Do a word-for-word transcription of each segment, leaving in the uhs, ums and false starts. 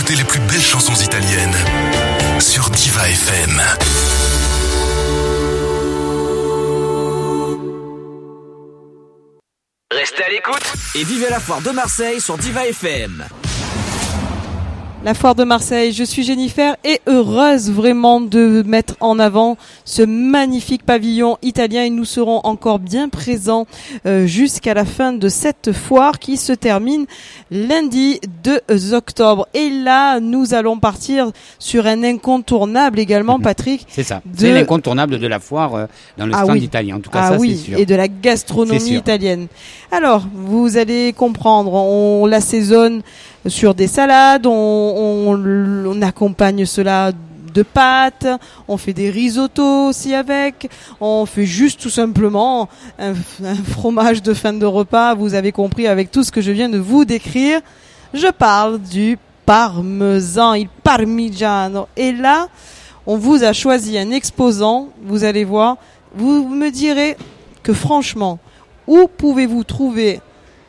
écoutez les plus belles chansons italiennes sur Diva F M. Restez à l'écoute et vivez la foire de Marseille sur Diva F M. La foire de Marseille, je suis Jennifer et heureuse vraiment de mettre en avant ce magnifique pavillon italien et nous serons encore bien présents euh, jusqu'à la fin de cette foire qui se termine lundi deux octobre. Et là, nous allons partir sur un incontournable également, Patrick. C'est ça, de... c'est l'incontournable de la foire euh, dans le ah stand oui. italien, en tout cas ah ça oui, c'est sûr. Et de la gastronomie italienne. Alors, vous allez comprendre, on l'assaisonne sur des salades, on, on, on accompagne cela de pâtes, on fait des risottos aussi avec, on fait juste tout simplement un, un fromage de fin de repas, vous avez compris avec tout ce que je viens de vous décrire. Je parle du parmesan, il parmigiano. Et là, on vous a choisi un exposant, vous allez voir, vous me direz que franchement, où pouvez-vous trouver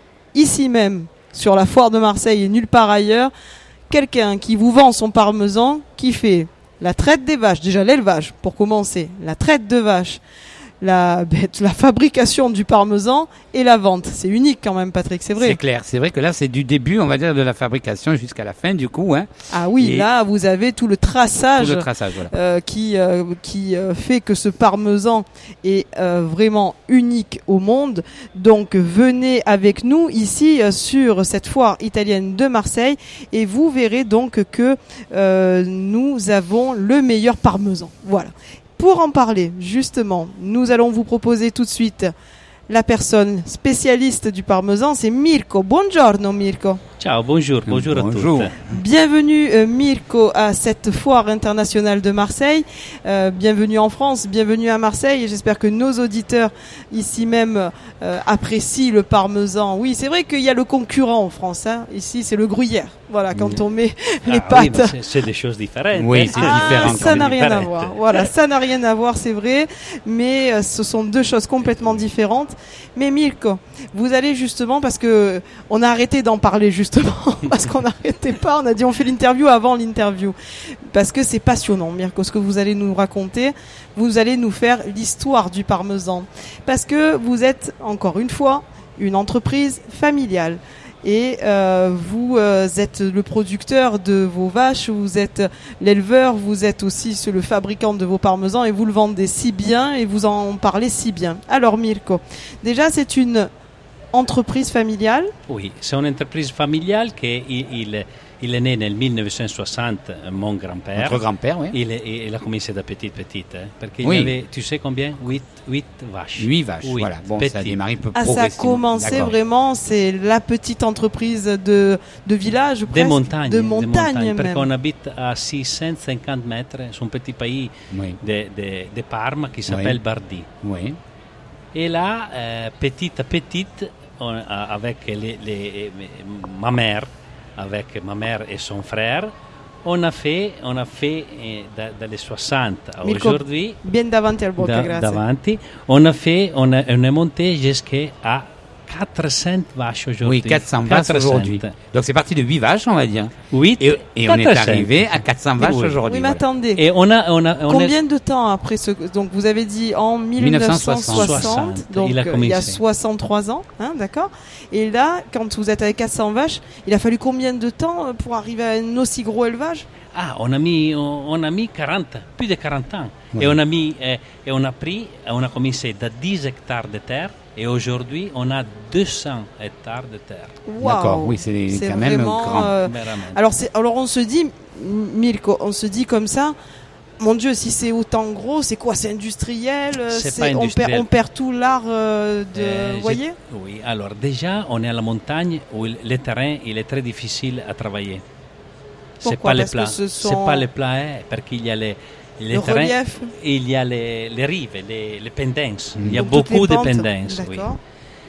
ici même sur la foire de Marseille et nulle part ailleurs, quelqu'un qui vous vend son parmesan, qui fait la traite des vaches, déjà l'élevage pour commencer, la traite de vaches, la, la fabrication du parmesan et la vente. C'est unique quand même, Patrick, c'est vrai. C'est clair, c'est vrai que là c'est du début, on va dire, de la fabrication jusqu'à la fin du coup. Hein. Ah oui, et là vous avez tout le traçage, tout le traçage voilà. euh, qui, euh, qui euh, fait que ce parmesan est euh, vraiment unique au monde. Donc venez avec nous ici euh, sur cette foire italienne de Marseille et vous verrez donc que euh, nous avons le meilleur parmesan. Voilà. Pour en parler, justement, nous allons vous proposer tout de suite la personne spécialiste du parmesan, c'est Mirko. Buongiorno Mirko. Ciao, bonjour, bonjour, bonjour. à tous. Bienvenue euh, Mirko à cette foire internationale de Marseille. Euh, bienvenue en France, bienvenue à Marseille et j'espère que nos auditeurs ici même euh, apprécient le parmesan. Oui, c'est vrai qu'il y a le concurrent en France. Hein. Ici, c'est le gruyère. Voilà, quand on met ah, les pâtes. Oui, mais c'est, c'est des choses différentes. Oui, c'est ah, différent. Ça n'a rien différentes. à voir. Voilà, ça n'a rien à voir, c'est vrai. Mais euh, ce sont deux choses complètement différentes. Mais Mirko, vous allez justement, parce que on a arrêté d'en parler justement, parce qu'on n'arrêtait pas, on a dit on fait l'interview avant l'interview. Parce que c'est passionnant, Mirko, ce que vous allez nous raconter. Vous allez nous faire l'histoire du parmesan. Parce que vous êtes, encore une fois, une entreprise familiale. Et euh, vous euh, êtes le producteur de vos vaches, vous êtes l'éleveur, vous êtes aussi le fabricant de vos parmesans et vous le vendez si bien et vous en parlez si bien. Alors Mirko, déjà c'est une entreprise familiale? Oui, c'est une entreprise familiale qui il, il, il est né en dix-neuf cent soixante, mon grand-père. Notre grand-père, oui. Il, est, il a commencé de petite, petite. Hein, parce qu'il oui. avait, tu sais combien? huit vaches. huit vaches, oui, voilà. Bon, petit. ça a démarré peu Ah, ça a commencé D'accord. vraiment, c'est la petite entreprise de, de village, presque. Des montagnes. De montagne, des montagnes même. Parce qu'on habite à six cent cinquante mètres, c'est un petit pays oui. de, de, de Parme qui s'appelle oui. Bardi. Oui. Et là, euh, petite à petite, on, avec les, les, ma mère, avec ma mère et son frère, on a fait, on a fait eh, da, dalle soixante à Mirko, aujourd'hui, bien davanti al bocca, da, grazie. davanti, on a fait, on, a, on est monté jusqu'à quatre cents vaches aujourd'hui. Oui, quatre cents vaches aujourd'hui. Donc c'est parti de huit vaches, on va dire. huit Et, et on est arrivé à quatre cents vaches oui. aujourd'hui. Oui, mais voilà. attendez. Et on a, on a, on Combien est... de temps après ce... Donc vous avez dit en dix-neuf cent soixante, donc il, a euh, il y a soixante-trois ans, hein, d'accord. Et là, quand vous êtes avec quatre cents vaches, il a fallu combien de temps pour arriver à un aussi gros élevage? Ah, on a mis, on, on a mis quarante, plus de quarante ans. Oui. Et on a mis, eh, et on a pris, on a commencé de dix hectares de terre. Et aujourd'hui, on a deux cents hectares de terre. Wow. D'accord, oui, c'est, c'est quand même vraiment, grand. Euh, alors, c'est, alors on se dit, Mirko, on se dit comme ça, mon Dieu, si c'est autant gros, c'est quoi? C'est industriel, c'est c'est, pas on, industriel. perd, on perd tout l'art euh, de... Euh, vous voyez? Oui, alors déjà, on est à la montagne où le terrain il est très difficile à travailler. Pourquoi? C'est pas les Parce plats. que ce sont... C'est pas les plats, hein, parce qu'il y a les, les le terrains, relief. il y a les, les rives, les, les pendences. Mm. Il y a Donc, beaucoup de toutes les pentes. pendences. Oui. D'accord.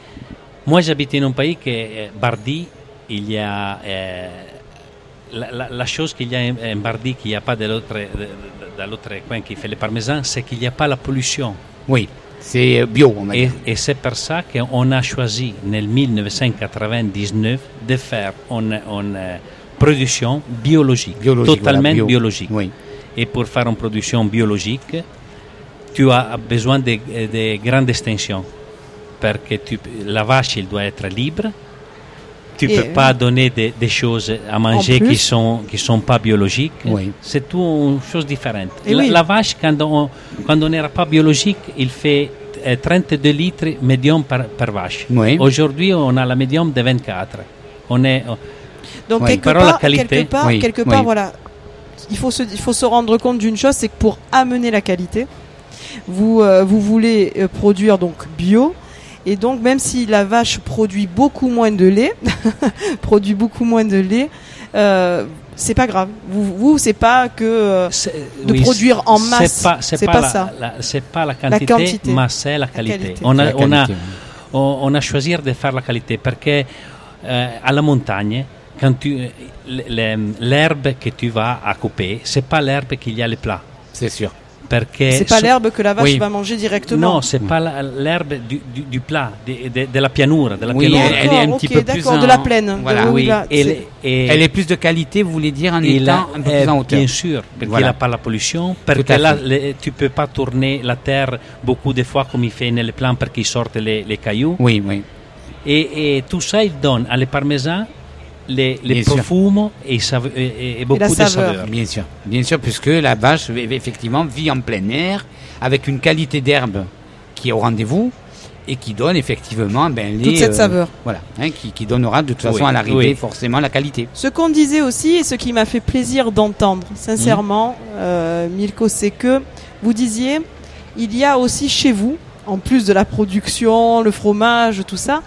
Moi, j'habite dans un pays qui est Bardi. Il y a euh, la, la, la chose qu'il y a en Bardi qu'il n'y a pas de l'autre, de, de, de l'autre coin qui fait le parmesan, c'est qu'il n'y a pas la pollution. Oui, c'est bio, on va Et, dire. et c'est pour ça qu'on a choisi, en dix-neuf cent quatre-vingt-dix-neuf, de faire un, un production biologique, Biologique, totalement voilà, bio. biologique. Oui. Et pour faire une production biologique, tu as besoin de, de grandes extensions. Parce que tu, la vache, elle doit être libre. Tu ne peux Et, pas donner des, des choses à manger qui ne sont, qui sont pas biologiques. Oui. C'est tout une chose différente. Et La, oui. la vache, quand on quand on n'est pas biologique, il fait euh, trente-deux litres médium par, par vache. Oui. Aujourd'hui, on a la médium de vingt-quatre. On est, Donc Oui. quelque Par la part, qualité. quelque part, Oui, quelque part, oui. voilà, il faut se, il faut se rendre compte d'une chose, c'est que pour amener la qualité, vous, euh, vous voulez euh, produire donc bio, et donc même si la vache produit beaucoup moins de lait, produit beaucoup moins de lait, euh, c'est pas grave. Vous, vous c'est pas que euh, c'est- de oui, produire en c'est masse, pas, c'est c'est pas pas la, ça. la- c'est pas la quantité, quantité. mais c'est la qualité. qualité. On, a, La on, a, qualité, on, on a choisi de faire la qualité parce que euh, à la montagne, quand tu, le- l'herbe que tu vas à couper, c'est pas l'herbe qu'il y a les plats. C'est sûr. Parce que c'est pas so- l'herbe que la vache Oui. va manger directement. Non, c'est pas la- l'herbe du, du, du plat, de, de, de la pianura, de la Oui, pianura. elle, elle est un D'accord, petit ok, peu plus d'accord, en- de la plaine. Voilà, De- oui. là, Et, c'est- le- et- Elle est plus de qualité, vous voulez dire, en et étant là, un peu euh, plus en hauteur. bien sûr, parce Voilà. qu'il n'a pas la pollution, parce Tout que à là, fait. le- tu ne peux pas tourner la terre beaucoup de fois comme il fait dans les plans parce qu'il sortent les, les cailloux. Oui, oui. Et, et tout ça, il donne à les parmesans les, les Bien sûr. profumes et, save- et- et- et beaucoup la de saveur. saveurs. Bien sûr, bien sûr, puisque la vache, v- effectivement, vit en plein air, avec une qualité d'herbe qui est au rendez-vous, et qui donne effectivement ben, les, Toute cette saveur. Voilà, hein, qui, qui donnera de toute façon Oui, à l'arrivée oui. forcément la qualité. Ce qu'on disait aussi et ce qui m'a fait plaisir d'entendre, sincèrement, euh, Milko, c'est que vous disiez, il y a aussi chez vous, en plus de la production, le fromage, tout ça,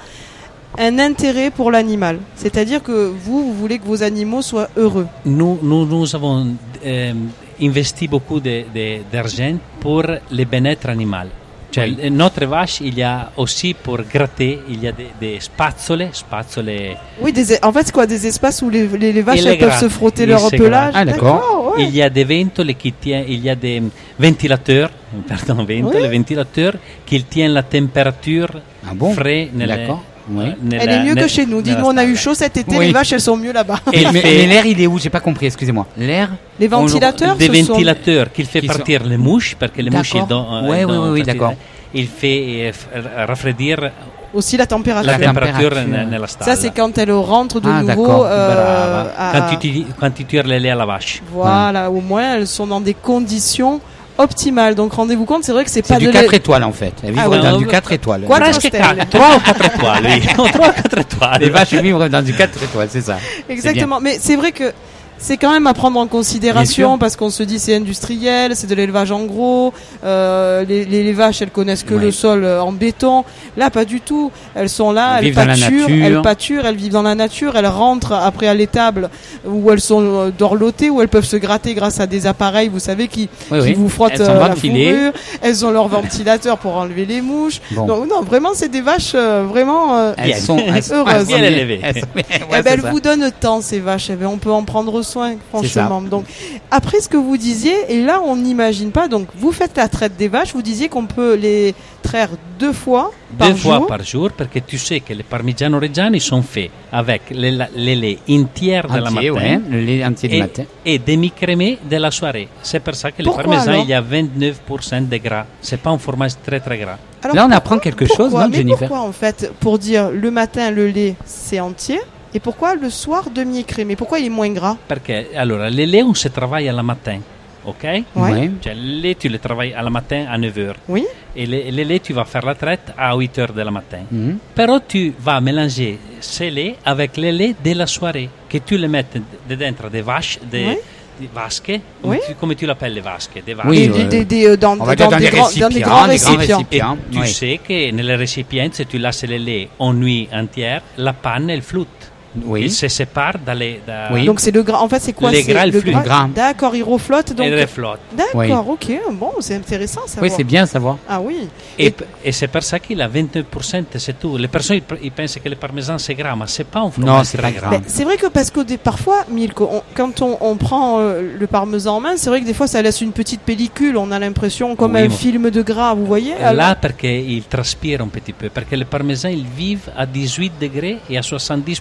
un intérêt pour l'animal. C'est-à-dire que vous, vous voulez que vos animaux soient heureux. Nous, nous, nous avons euh, investi beaucoup de- de- d'argent pour le bien-être animal. Cioè, Oui. le- notre vache, il y a aussi pour gratter, il y a des, des spazzole, spazzole. Oui, des, en fait, c'est quoi des espaces où les, les, les vaches Et les elles peuvent grattes. se frotter Et leur c'est pelage. gratte. Ah, d'accord. ouais. Il y a des ventole qui tiennent, il y a des ventilateurs, pardon, ventole, Oui. ventilateurs qui tiennent la température Ah bon frais nelle- D'accord. Oui. nella- Elle est mieux que nella- chez nous. nella Dis-nous, on a eu stalla. chaud cet été, Oui. les vaches, elles sont mieux là-bas. Et mais, fait- mais l'air, il est où? J'ai pas compris, excusez-moi. L'air Les ventilateurs, Des ce sont- ventilateurs qui fait qui sont- partir les mouches, parce que les mouches, D'accord. ils donnent- Ouais, ils oui, donnent- oui, oui, parce que d'accord. Il fait euh, f- rafraîchir aussi la température. la La température température. nella stalla. Ça, c'est quand elle rentre de Ah, nouveau. d'accord. euh, Brava. à- Quand, tu, tu- quand tu tires les laits à la vache. Voilà, au moins elles sont dans des conditions optimales. Donc rendez-vous compte, c'est vrai que c'est C'est pas du de quatre lait- étoiles en fait. Elles vivent Ah ouais. dans Non, du mais- quatre étoiles. Quoi, Les- Presque stelle. trois ou quatre étoiles, oui. trois ou quatre étoiles. Les vaches vivent dans du quatre étoiles, c'est ça. Exactement, mais c'est vrai que c'est quand même à prendre en Bien considération sûr. parce qu'on se dit c'est industriel, c'est de l'élevage en gros, euh, les, les, les vaches elles connaissent que Ouais. le sol euh, en béton, là pas du tout, elles sont là, Elles elles, vivent dans la pâturent, nature. elles pâturent, elles vivent dans la nature, elles rentrent après à l'étable où elles sont euh, dorlotées, où elles peuvent se gratter grâce à des appareils, vous savez, qui, Oui, qui oui. vous frottent Elles sont euh, la ventilées. fourrure, elles ont leur ventilateur pour enlever les mouches, Bon. donc non vraiment c'est des vaches euh, vraiment... euh, Elles Bien. sont, elles sont- Heureuses. elles sont Bien élevées. Elles sont- ouais, eh ben, c'est elles ça. vous donnent tant ces vaches, eh ben, on peut en prendre soin, C'est ça. franchement. Donc, après ce que vous disiez, et là on n'imagine pas, donc vous faites la traite des vaches, vous disiez qu'on peut les traire deux fois par Deux fois jour. par jour, parce que tu sais que les parmigiano reggiani sont faits avec les, la- les laits entiers de la Entier, matin ouais, le lait entier du et, matin. et demi-crémé de la soirée. C'est pour ça que les Pourquoi, parmesans, alors il y a vingt-neuf pour cent de gras. C'est pas un fromage très très gras. Alors, Là, on apprend quelque chose, pourquoi non, Mais Jennifer? pourquoi en fait, pour dire le matin le lait c'est entier, et pourquoi le soir demi-écrémé? Pourquoi il est moins gras? Perché allora, les laits, on se travaille à la matin, ok? Ouais. Ouais. Cioè, le lait, tu le travailles à la matin à neuf heures. Oui. Et les, les laits, tu vas faire la traite à huit heures de la matin. Mhm. Però tu vas mélanger ces laits avec les laits de la soirée, que tu les mets de dentro des vaches, des, Oui. des vasques, Oui. tu- come tu l'appelles les vasques, des vaches. Oui, Des- ouais. des- des- euh, dans, On va dans dire dans des des grands, dans des grands récipients, des grands récipients. Et tu oui. sais que nelle récipient, si tu lasses les laits en nuit entière, la panne, elle flotte. Oui. Il se sépare dans les... dans- Oui. Donc c'est le gras. En fait, c'est quoi? Les C'est gras, le le flux. Gras. D'accord, il reflotte. Donc... Elle reflotte. D'accord, ok. Bon, c'est intéressant ça. Oui, c'est bien à savoir. Ah oui. Et, Et- et c'est pour ça qu'il a vingt-neuf pour cent, c'est tout. Les personnes, ils, ils pensent que le parmesan, c'est gras, mais c'est pas un fromage Non, c'est très pas gras. gras. Ben, c'est vrai que parce que des, parfois, Milko, on- quand on, on prend euh, le parmesan en main, c'est vrai que des fois ça laisse une petite pellicule. On a l'impression comme Oui, un mais- film de gras, vous voyez. Là, Alors- parce qu'il transpire un petit peu, parce que le parmesan, il vit à dix-huit degrés et à soixante-dix pour cent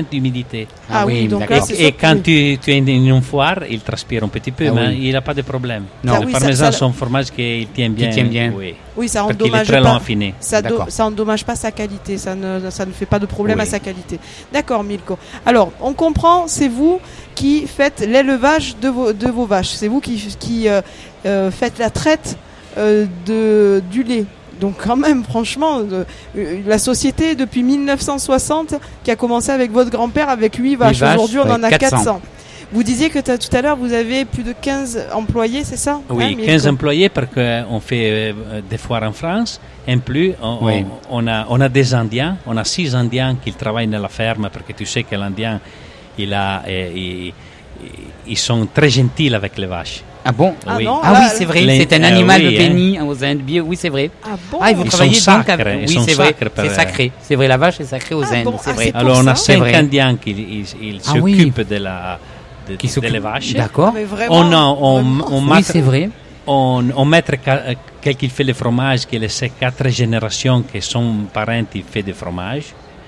d'humidité. Ah, oui, donc d'accord. là, c'est Et sûr que quand oui. tu, tu es in une foire, il transpire un petit peu, Ah mais oui. il n'a pas de problème. Non. Ah le oui, ça- parmesan, ça- c'est un fromage qui tient bien. tient bien. Oui. Oui, ça Parce qu'il est endommage très long à pas. finir. Ça, do- D'accord. ça endommage pas sa qualité, ça ne, ça ne fait pas de problème Oui. à sa qualité. D'accord, Milko. Alors, on comprend, c'est vous qui faites l'élevage de vos, de vos vaches. C'est vous qui, qui euh, euh, faites la traite euh, de, du lait. Donc quand même, franchement, euh, euh, la société depuis mille neuf cent soixante qui a commencé avec votre grand-père avec huit vaches. vaches, Aujourd'hui, on ouais, en a quatre cents. quatre cents. Vous disiez que t'as- tout à l'heure, vous avez plus de quinze employés, c'est ça? Oui, Hein, Milko quinze employés parce qu'on fait euh, des foires en France. En plus, on, Oui. on, on a, on a des Indiens. On a six Indiens qui travaillent dans la ferme parce que tu sais que l'Indien, il a, euh, il- ils sont très gentils avec les vaches. Ah bon Ah oui. non, Ah là, oui, c'est vrai, les- c'est un euh, animal oui, de hein. béni aux Indes. Bio- Oui, c'est vrai. Ah bon? Ah, et vous Ils travaillez sont donc sacres, avec... ils Oui, sont c'est vrai, sacres par- c'est sacré. C'est vrai, la vache est sacrée aux Ah Indes, bon, c'est ah, vrai. c'est pour Alors, on a ça. C'est cinq vrai. Indiens qui ils, ils Ah oui. s'occupent de la, de, Qui de s'occupe- les vaches. D'accord. Mais vraiment, On, a, on, vraiment. on, Oui, matre- c'est vrai. on, on maître ca- euh, quelqu'un qui fait le fromage, qui est ces quatre générations qui sont parents qui fait du fromage.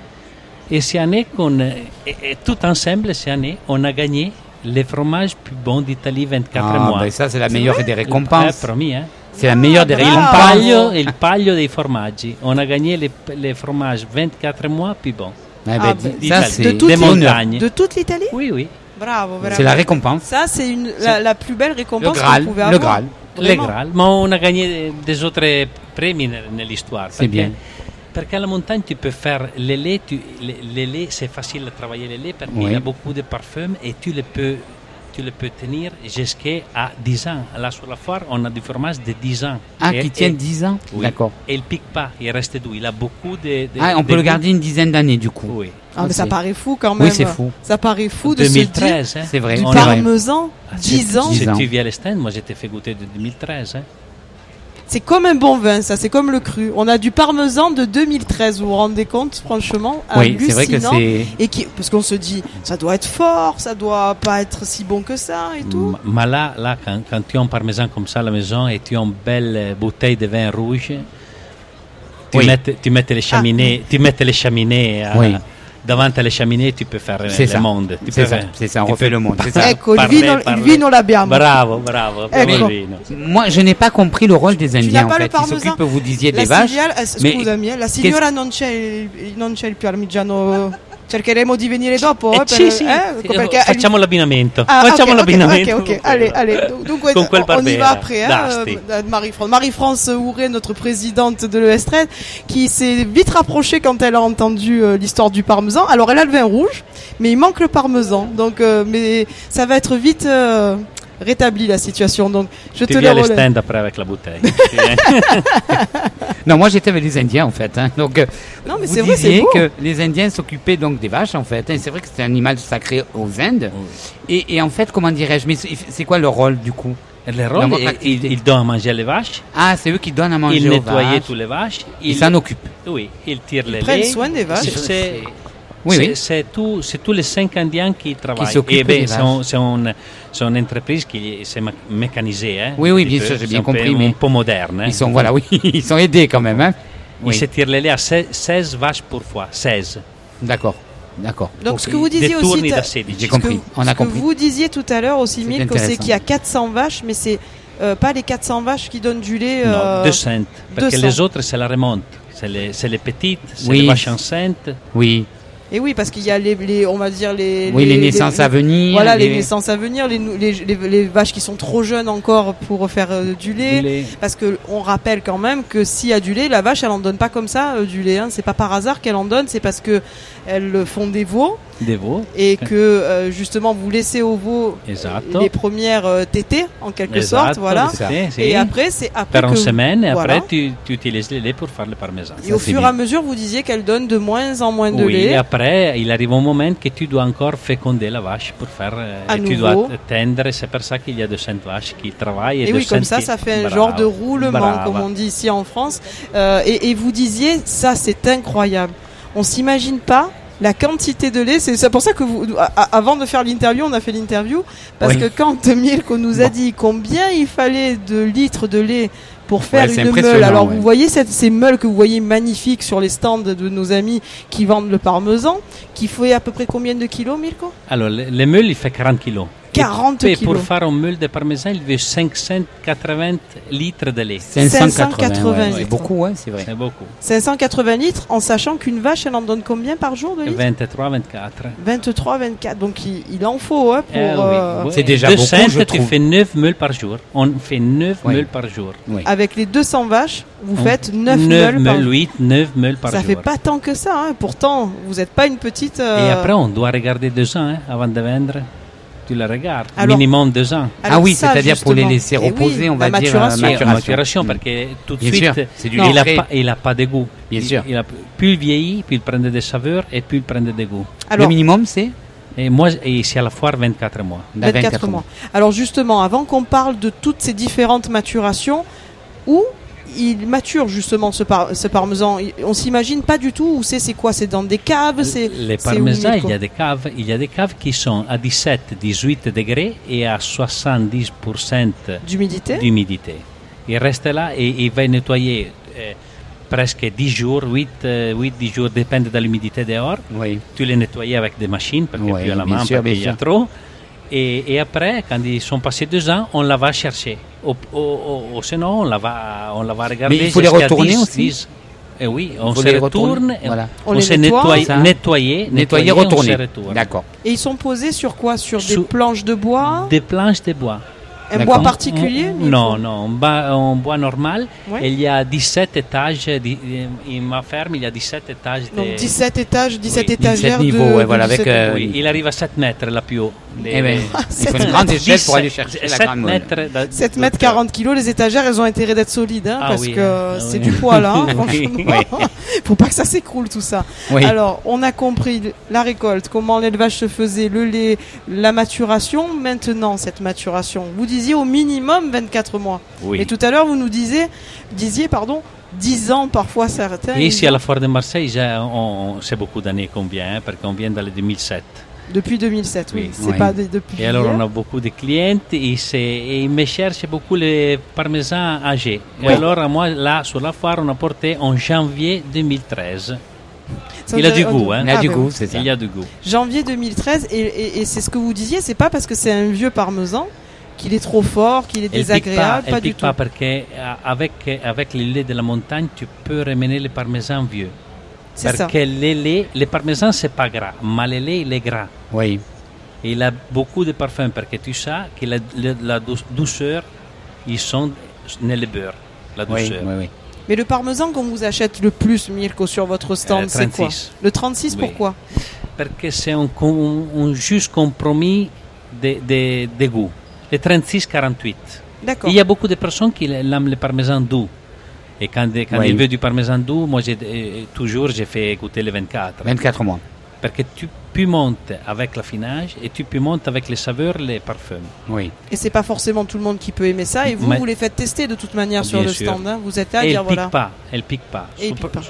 Et cette année, qu'on, et, et tout ensemble, cette année, on a gagné les fromages plus bons d'Italie vingt-quatre Ah, mois. ben ça, c'est la meilleure des Eh, récompenses. promis, hein. C'est la meilleure des Ah, Il bravo. récompenses. paglio, il paglio dei formaggi. On a gagné les, les fromages vingt-quatre mois plus bons. Ah, ben, Ah, dis- ben, ça, de c'est de toutes des les- montagnes. De toute l'Italie? Oui, oui. Bravo, vraiment. c'est la récompense. Ça, c'est une, la, la plus belle Le récompense que Graal, vous pouvez le avoir. Graal. Le Vraiment. Graal. Mais on a gagné des autres premi nell'histoire. C'est bien. Parce qu'à la montagne, tu peux faire le lait. Tu, le, le lait, c'est facile de travailler le lait parce qu'il Oui. a beaucoup de parfums et tu le peux, tu le peux tenir jusqu'à dix ans. Là, sur la foire, on a du fromage de dix ans. Ah, Et- qui tient et- dix ans. oui. D'accord. Et il ne pique pas, il reste doux. Il a beaucoup de. de Ah, on de peut le goût. garder une dizaine d'années, du coup. Oui. Ah, mais ça c'est- paraît fou quand même. Oui, c'est fou. Ça paraît fou de deux se mille dire treize, hein. C'est vrai. du On c'est a- vrai. parmesan, dix ans. dix Si ans. tu viens à l'Estend, moi, je t'ai fait goûter de deux mille treize. Hein. C'est comme un bon vin, ça, c'est comme le cru. On a du parmesan de deux mille treize, vous vous rendez compte, franchement, Oui, c'est vrai que hallucinant. c'est. Et qui, parce qu'on se dit, ça doit être fort, ça doit pas être si bon que ça et tout. M- Mais là, là quand, quand tu as un parmesan comme ça à la maison et tu as une belle euh, bouteille de vin rouge, tu, Oui. mets, tu mets les cheminées, tu mets les cheminées à- Oui. devant les cheminées, tu peux faire euh, C'est le ça. monde. Tu C'est peux ça, faire- c'est ça, on tu refait peux le monde, c'est par- ça. Ecco, il parler, vino, il parler. vino l'abbiamo. Bravo, bravo. Ecco. il vino. Moi, je n'ai pas compris le rôle des Indiens, n'as en pas le fait. Ils parmesan s'occupent, vous disiez, La des vaches. signora- eh, mais scusami, eh, la signora non c'è, il- non c'è il parmigiano. Cercheremo di venire dopo. Eh, eh, per- sì, sì. eh, Sì, perché- facciamo l'abbinamento. Ah, facciamo ok, ok, l'abbinamento. ok, ok. Allez, allez. Donc, Con quel on, on y Barbera, va après. Hein, d'Asti. euh, Marie-France, Marie-France Houret, notre présidente de l'E S treize, qui s'est vite rapprochée quand elle a entendu euh, l'histoire du parmesan. Alors, elle a le vin rouge, mais il manque le parmesan. Donc, euh, mais ça va être vite euh, rétabli la situation. Donc, je Tu te viens le à relève. l'Estend après avec la bouteille. Non, moi, j'étais avec les Indiens, en fait. Hein. Donc, euh, Non, mais vous c'est vrai, c'est disiez beau. que les Indiens s'occupaient donc des vaches, en fait. hein. C'est vrai que c'est un animal sacré aux Indes. Et, et en fait, comment dirais-je, mais c'est c'est quoi leur rôle, du coup? Le rôle, votre il, activité. il donne à manger les vaches, Ah, c'est eux qui donnent à manger il aux nettoie vaches. toutes les vaches, Ils il s'en occupent. Oui, il tire les prennent laits. soin des vaches. C'est- C'est Oui, c'est- oui. c'est tout, c'est tous les cinq Indiens qui travaillent. s'occupent Eh ben, des c'est vaches. un- c'est une, c'est une entreprise qui est mé- mécanisée. Hein, Oui, oui, un petit bien peu. sûr, j'ai C'est bien un peu- compris, Un mais peu moderne. hein. Ils sont, voilà, oui, ils sont aidés quand même. Hein. Ils Oui. se tirent les laits à seize, seize vaches pour fois. seize. D'accord, d'accord. Donc, Ok. ce que vous disiez Des aussi. tournis t'as- da sedici. J'ai Ce que- compris, on a ce que compris. vous disiez tout à l'heure aussi, C'est Milko, c'est intéressant. qu'il y a quatre cents vaches, mais c'est euh, pas les quatre cents vaches qui donnent du lait. Non, euh, deux cents. Parce que deux cents. les autres, c'est la remonte. C'est les, c'est les petites, c'est Oui. les vaches enceintes. Oui, Et oui, parce qu'il y a les, les- on va dire les, oui, les naissances à venir. Voilà, les naissances à venir, les, nou- les, les, les vaches qui sont trop jeunes encore pour faire euh, du lait. Les- Parce que on rappelle quand même que s'il y a du lait, la vache, elle en donne pas comme ça euh, du lait. Hein. C'est pas par hasard qu'elle en donne, c'est parce que elles font des veaux des veaux. et que euh, justement vous laissez aux veaux Esatto. les premières euh, tétées en quelque Esatto, sorte, voilà. sì, sì. Et après, c'est après Per que une semaine, et voilà. après, tu, tu utilises les laits pour faire le parmesan. Et au c'est fur et bien. à mesure, vous disiez qu'elle donne de moins en moins de Oui, et lait. après, il arrive un moment que tu dois encore féconder la vache pour faire. euh, À et tu nouveau. dois tendre, c'est pour ça qu'il y a deux cents vaches qui travaillent. Et oui, deux comme cents ça, qui- ça fait un Bravo, genre de roulement, bravo. comme on dit ici en France. Euh, et, et vous disiez, ça, c'est incroyable. On s'imagine pas la quantité de lait. C'est c'est pour ça que vous, a- a- avant de faire l'interview, on a fait l'interview parce Oui. que quand Milko nous a dit combien il fallait de litres de lait pour faire Ouais, c'est une impressionnant, meule. Alors ouais. vous voyez cette, ces meules que vous voyez magnifiques sur les stands de nos amis qui vendent le parmesan, qui fait à peu près combien de kilos, Mirko? Alors, le, le meule, il fait quarante kilos. quarante Et kilos. pour faire un meule de parmesan, il veut cinq cent quatre-vingts litres de lait. cinq cent quatre-vingts, quatre-vingts ouais, c'est litres. beaucoup, ouais, c'est vrai. C'est beaucoup. cinq cent quatre-vingts litres, en sachant qu'une vache, elle en donne combien par jour de litres? vingt-trois, vingt-quatre. vingt-trois, vingt-quatre. Donc il, il en faut hein, pour... Eh oui. euh, Oui. C'est déjà Deux beaucoup, cents, je tu trouve. fais neuf meules par jour. On fait neuf Oui. meules par jour. Oui. Avec les deux cents vaches, vous On- faites neuf neuf meules par meules, jour. huit, neuf meules par Ça jour. fait pas tant que ça. Hein. Pourtant, vous n'êtes pas une petite... euh, Et après, on doit regarder deux ans hein, avant de vendre. Tu la regardes. Alors- Minimum deux ans. alors Ah oui, ça, c'est-à-dire pour les justement. laisser Eh oui, reposer, on la va dire, maturation. euh, Et Maturation. maturation, Mm. parce que tout de Bien suite, sûr, c'est du il n'a frais. pas, il a pas de goût. Bien Il- sûr. il a- plus il vieillit, plus il prend des saveurs et plus il prend des goûts. Alors, Le minimum, c'est Et moi, et ici à la foire, vingt-quatre mois. vingt-quatre mois. Alors justement, avant qu'on parle de toutes ces différentes maturations, où il mature justement ce, par- ce parmesan, Il- on s'imagine pas du tout où c'est, c'est quoi? C'est dans des caves, c'est Les c'est où, parmesans, Mirko il y a des caves, il y a des caves qui sont à dix-sept, dix-huit degrés et à soixante-dix pour cent d'humidité. d'humidité. Il reste là et il va nettoyer euh, presque dix jours, huit, dix jours, dépend de l'humidité dehors. Oui. Tu les nettoies avec des machines parce qu'il n'y a Oui, plus à la bien main, sûr, parce bien qu'il y a sûr. trop. Et, et après, quand ils sont passés deux ans, on la va chercher. Ou, ou- ou- ou sinon, on la va, on la va regarder. Mais il faut les jusqu'à retourner dix, aussi dix. Eh oui, on faut se les retourne, retourner, et voilà. On on, les se nettoie, nettoie, ça. nettoyer, Nettoyer, on se retourner. retourne. D'accord. Et ils sont posés sur quoi? Sur des Sous- planches de bois, Des planches de bois. un D'accord. bois particulier On- Mirko Non, non, en, bas, en bois normal. Ouais. Et il y a dix-sept étages. di- In ma ferme, il y a dix-sept étages. Donc de- dix-sept étages, dix-sept Oui, étagères dix-sept de, niveaux, ouais, de voilà, avec, dix-sept euh, Oui, il arrive à sept mètres la plus haut. Les- Eh ben, Ah, il sept faut une grande mètres. échelle pour aller dix-sept, chercher la sept grande molle. mètres. de- sept de- mètres quarante kilos, les étagères, elles ont intérêt d'être solides, hein, Ah parce oui, que hein. Ah c'est oui. du poids là, hein, Oui, franchement. Faut pas que ça s'écroule tout ça. Oui. Alors, on a compris la récolte, comment l'élevage se faisait, le lait, la maturation. Maintenant, cette maturation, vous disiez au minimum vingt-quatre mois. Oui. Et tout à l'heure, vous nous disiez, disiez, pardon, dix ans parfois certains. Et ici ils à ont- la foire de Marseille, j'ai- on, on- c'est beaucoup d'années qu'on vient, hein, parce qu'on vient dans le deux mille sept. Depuis deux mille sept, oui. Oui. C'est Oui. pas de- depuis Et alors hier. on a beaucoup de clients et, c'est- et ils me cherchent beaucoup les parmesans âgés. Et Oui. alors à moi, là, sur la foire, on a porté en janvier deux mille treize. Ça, Il a vous du avez- goût, hein. Il a Ah, du ben goût, oui. c'est ça. Il y a du goût. Janvier deux mille treize, et, et- et c'est ce que vous disiez, c'est pas parce que c'est un vieux parmesan qu'il est trop fort, qu'il est Elle pique désagréable, pas, pas, elle du pique tout. pas parce qu'avec avec le lait de la montagne, tu peux ramener les parmesans vieux. C'est Parce ça. que le lait, les parmesans, c'est pas gras, mais le lait, il est gras. Oui. Et il a beaucoup de parfums parce que tu sais que la, la- la dou- douceur, ils sont dans le beurre, la Oui, douceur. oui, oui. Mais le parmesan qu'on vous achète le plus, Mirko, sur votre stand, Euh, c'est quoi? trente-six. Le trente-six, Oui. pourquoi? Parce que c'est un, com- un juste compromis de, de, de goût. Le trente-six quarante-huit. D'accord. Il y a beaucoup de personnes qui aiment le parmesan doux. Et quand, quand Oui. ils veulent du parmesan doux, moi j'ai, euh, toujours j'ai fait goûter le vingt-quatre. vingt-quatre mois. Parce que tu peux monter avec l'affinage et tu peux monter avec les saveurs, les parfums. Oui. Et c'est pas forcément tout le monde qui peut aimer ça. Et vous, Mais- vous les faites tester de toute manière sur Bien le sûr. stand. hein. Vous êtes là à et dire elle pique voilà. pas, elle pique pas. Et il pique pas.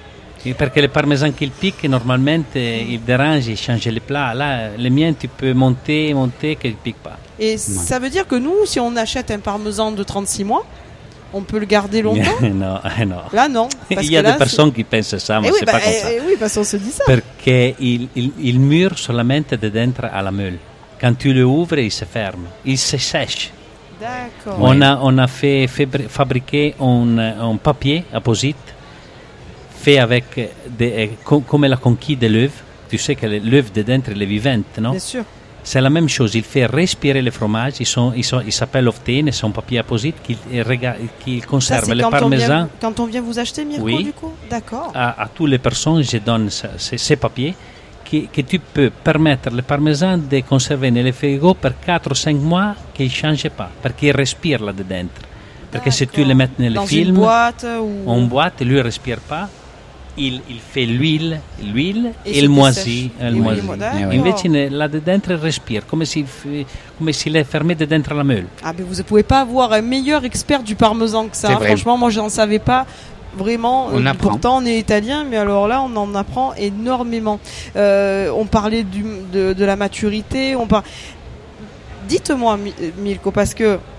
Et parce que les parmesans qu'ils piquent, normalement, euh, ils dérangent, ils changent les plats. Là, les miens, tu peux monter, monter, qu'ils ne piquent pas. Et ça veut dire que nous, si on achète un parmesan de trente-six mois, on peut le garder longtemps. non, non. Là, non. Parce Il y a que là, des personnes qui pensent ça, c'est- mais Eh oui, c'est bah, pas comme eh, ça. eh oui, parce qu'on se dit ça. Parce qu'il il, il mûre seulement de dentro à la meule. Quand tu le ouvres, il se ferme. Il se sèche. D'accord. On, a, on a fait fabri- fabriquer un, un papier apposite fait avec, des, euh, co- comme la conquille de l'œuf. Tu sais que l'œuf de dentro il est vivante, non? Bien sûr. C'est la même chose. Il fait respirer le fromage. Ils, sont, ils, sont, ils s'appellent oftine, c'est un papier apposite qui, euh, rega- qui Ça, conserve c'est le quand, on parmesan. vient, quand on vient vous acheter, Mirko, Oui. du coup. D'accord. À, à toutes les personnes, je donne ce- ce- ces papiers qui- que tu peux permettre le parmesan de conserver dans le frigo per quatre ou cinq mois qu'il ne change pas, parce qu'il respire là-dedans. Parce que si tu le mets dans le Dans film, une boîte ou... en boîte, lui ne respire pas, il, il fait l'huile, l'huile Et et se il moisit. dessèche. Il Oui, moisit. oui, d'accord. Invece ne- là-dedans, il respire, comme s'il, fait- comme s'il est fermé de dentro la meule. Ah, mais vous ne pouvez pas avoir un meilleur expert du parmesan que ça. C'est hein. vrai. Franchement, moi, je n'en savais pas. Vraiment, On Euh, apprend. pourtant on est italien, mais alors là on en apprend énormément. Euh, on parlait du, de, de la maturité, on par... Dites-moi Mi- Milko, parce que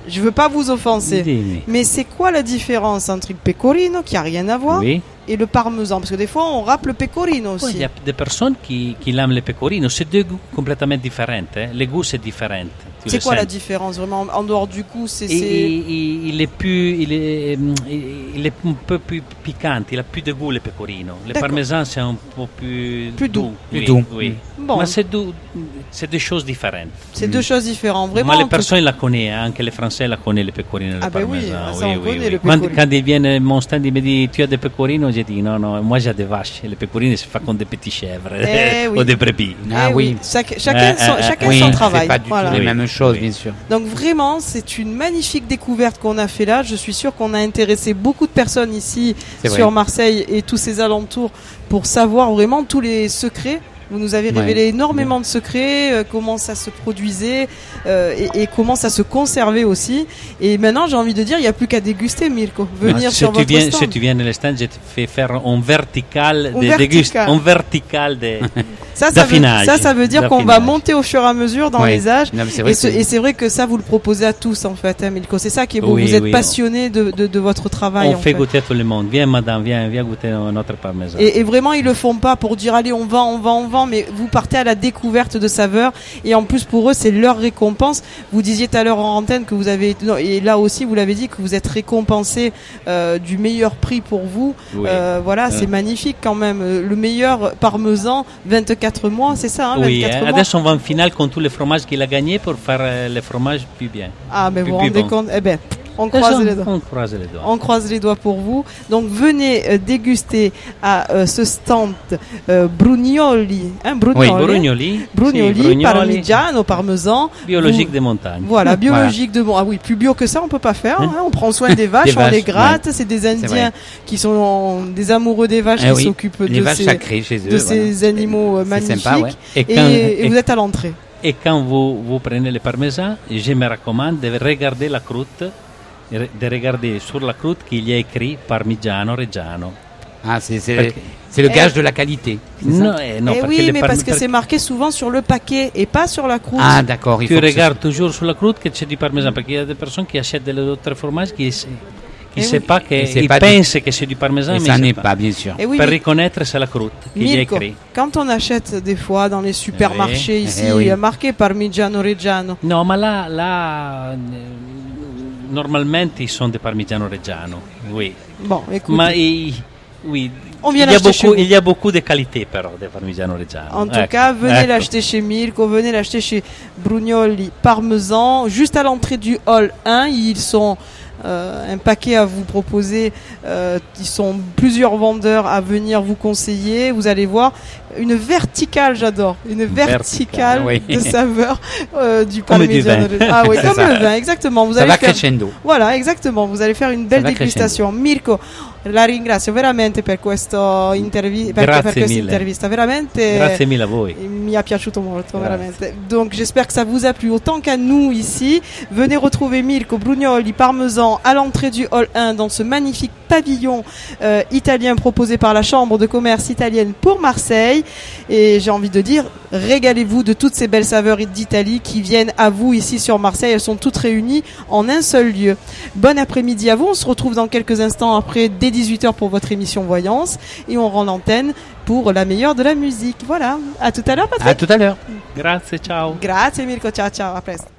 je veux pas vous offenser, Dimmi. mais c'est quoi la différence entre le pecorino, qui a rien à voir, Oui. et le parmesan? Parce que des fois, on râpe le pecorino Poi aussi. il y a des personnes qui, qui aiment le pecorino, c'est deux goûts complètement différents. Hein. Le goût c'est différent. Tu C'est le quoi la sens. différence vraiment en dehors du coup? C'est Et- c'est- et- il est plus, il est, hum, il est un peu plus piquant, il a plus de goût le pecorino. Le D'accord. parmesan c'est un peu plus, Plus doux. Plus oui, doux. oui. Bon. Mais c'est doux, c'est deux choses différentes. c'est deux choses différentes. Vraiment. Mais les que- personnes la connaissent, anche les Français la connaissent le pecorino et Ah le ben oui, parmesan. ça, on connaît le Quand, pecorino. quand il vient à mon stand, il me dit tu as des pecorino, je dis non, non, moi j'ai des vaches. Le pecorino se fait comme des petits chèvres Eh oui. ou des brebis. Ah Eh oui. Chaque- chacun Euh, son, euh, chacun Oui, son c'est travail. pas du Voilà. tout les Oui. mêmes choses, Oui. bien sûr. Donc vraiment, c'est une magnifique découverte qu'on a fait là. Je suis sûre qu'on a intéressé beaucoup de personnes ici C'est sur vrai. Marseille et tous ses alentours pour savoir vraiment tous les secrets. Vous nous avez Ouais. révélé énormément de secrets, euh, comment ça se produisait euh, et, et comment ça se conservait aussi. Et maintenant, j'ai envie de dire, il n'y a plus qu'à déguster, Mirko. Venir si, sur tu votre viens, stand. si tu viens à le stand, je te fais faire un vertical Un de vertical. déguste, un vertical de Ça, ça veut, d'affinage. ça, ça veut dire qu'on va D'affinage. monter au fur et à mesure dans Oui. les âges. Non, mais c'est vrai Et, ce- que- et c'est vrai que ça, vous le proposez à tous, en fait, hein, Milko. C'est ça qui est beau. Oui, vous êtes oui. passionné de, de, de votre travail. On en fait fait. goûter à tout le monde. Viens, madame, viens, viens goûter notre parmesan. Et, et vraiment, ils le font pas pour dire allez, on vend, on vend, on vend, mais vous partez à la découverte de saveurs. Et en plus, pour eux, c'est leur récompense. Vous disiez tout à l'heure en antenne que vous avez, non, et là aussi, vous l'avez dit, que vous êtes récompensé euh, du meilleur prix pour vous. Oui. Euh, voilà, c'est Euh. magnifique quand même. Euh, Le meilleur parmesan, vingt-quatre mois, c'est ça, hein, Oui, vingt-quatre hein. mois. Adesso on va en finale con tous les fromages qu'il a gagnés pour faire euh, les fromages plus bien. Ah, mais Plus- vous vous plus rendez bon. compte? Eh ben, on croise Adesso les doigts. On croise les doigts. On croise les doigts pour vous. Donc venez euh, déguster à euh, ce stand euh, Brugnoli, hein, Brugnoli, Oui, Brugnoli. Brugnoli, Sì, Brugnoli, parmigiano, parmesan. biologique Vous- des montagnes. Voilà, biologique de bon. Ah oui, plus bio que ça, on peut pas faire. Hein. On prend soin des vaches, Des on vaches, les gratte. ouais. C'est des Indiens vrai. qui sont des amoureux des vaches Eh qui oui, s'occupent les de vaches ces, sacrées chez eux. de voilà. ces animaux euh, C'est magnifiques. sympa, ouais. Et Et, quand, et et- vous êtes à l'entrée. et quand vous, vous prenez le parmesan, je me recommande de regarder la croûte, de regarder sur la croûte qu'il y a écrit Parmigiano Reggiano. Ah, c'est c'est Parce que- c'est le gage Eh. de la qualité. c'est ça Non, eh, non, eh parce oui, que le mais parme- parce que c'est marqué souvent sur le paquet et pas sur la croûte. Ah, d'accord. il Tu faut que ce regardes toujours sur la croûte que c'è du parmesan, parce qu'il y a des personnes qui achètent des autres fromages qui Eh ne savent oui. pas que, Et c'est ils pas du- pensent que c'est du parmesan, Et mais ça ils n'est savent pas, bien sûr. Et oui, per mais- reconnaître, c'est la croûte qu'il y a Mirko, écrit. quand on achète des fois dans les supermarchés Eh ici, oui. il y a marqué Parmigiano Reggiano. No, ma là, là, eh, normalmente sono di Parmigiano Reggiano, oui. Bon, écoute, Ma i- oui, On vient il, y a l'acheter chez beaucoup, vous. il y a beaucoup de qualité però di Parmigiano Reggiano. en tout Ecco, cas, venez ecco. l'acheter chez Mirko, venez l'acheter chez Brugnoli Parmesan. Juste à l'entrée du hall un, ils sont euh, un paquet à vous proposer. Euh, ils sont plusieurs vendeurs à venir vous conseiller. Vous allez voir une verticale, j'adore, une verticale, Verticale, oui. de saveur euh, du Comme du Parmigiano. vin. Ah oui, C'est comme ça. le vin, exactement. Vous Ça allez va faire crescendo. Voilà, exactement. Vous allez faire une belle va degustation. Mirko, la ringrazio veramente per questo intervi- per, Grazie per questa mille. intervista. Veramente Grazie mille a voi. mi è piaciuto molto, Grazie. veramente. Donc j'espère que ça vous a plu autant qu'à nous ici. Venez retrouver Mirko Brugnoli Parmesan à l'entrée du hall un dans ce magnifique pavillon euh, italien proposé par la Chambre de commerce italienne pour Marseille. Et j'ai envie de dire, régalez-vous de toutes ces belles saveurs d'Italie qui viennent à vous ici sur Marseille. Elles sont toutes réunies en un seul lieu. Bon après-midi à vous. On se retrouve dans quelques instants après dès dix-huit heures pour votre émission Voyance. Et on rend l'antenne pour la meilleure de la musique. Voilà. À tout à l'heure, Patrick. À tout à l'heure. Grazie, ciao. Grazie Mirko, ciao ciao, à presto.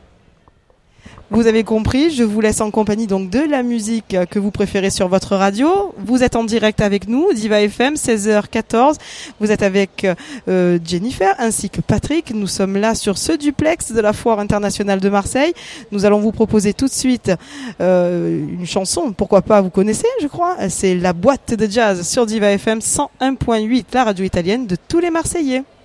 Vous avez compris, je vous laisse en compagnie donc de la musique que vous préférez sur votre radio. Vous êtes en direct avec nous, Diva F M, seize heures quatorze. Vous êtes avec euh, Jennifer ainsi que Patrick. Nous sommes là sur ce duplex de la Foire internationale de Marseille. Nous allons vous proposer tout de suite euh, une chanson, pourquoi pas, vous connaissez je crois. C'est La Boîte de Jazz sur Diva F M cent un point huit, la radio italienne de tous les Marseillais.